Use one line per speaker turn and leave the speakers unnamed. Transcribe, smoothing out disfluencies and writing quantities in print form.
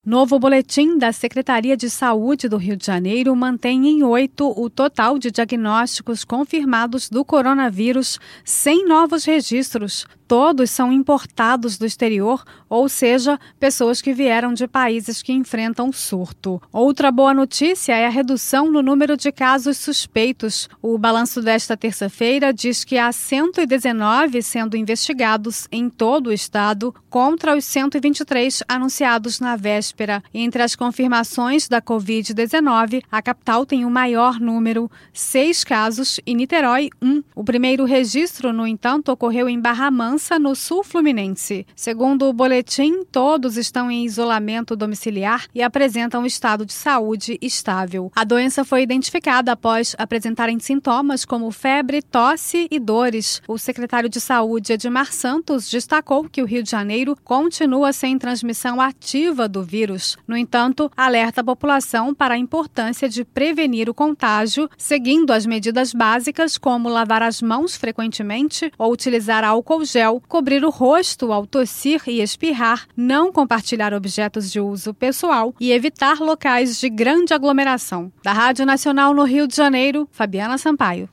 Novo boletim da Secretaria de Saúde do Rio de Janeiro mantém em 8 o total de diagnósticos confirmados do coronavírus, sem novos registros. Todos são importados do exterior, ou seja, pessoas que vieram de países que enfrentam surto. Outra boa notícia é a redução no número de casos suspeitos. O balanço desta terça-feira diz que há 119 sendo investigados em todo o estado, contra os 123 anunciados na véspera. Entre as confirmações da Covid-19, a capital tem o maior número, 6 casos, e Niterói, 1. O primeiro registro, no entanto, ocorreu em Barra Mansa, no sul fluminense. Segundo o boletim, todos estão em isolamento domiciliar e apresentam estado de saúde estável. A doença foi identificada após apresentarem sintomas como febre, tosse e dores. O secretário de Saúde, Edmar Santos, destacou que o Rio de Janeiro continua sem transmissão ativa do vírus. No entanto, alerta a população para a importância de prevenir o contágio, seguindo as medidas básicas como lavar as mãos frequentemente ou utilizar álcool gel, cobrir o rosto ao tossir e espirrar, não compartilhar objetos de uso pessoal e evitar locais de grande aglomeração. Da Rádio Nacional no Rio de Janeiro, Fabiana Sampaio.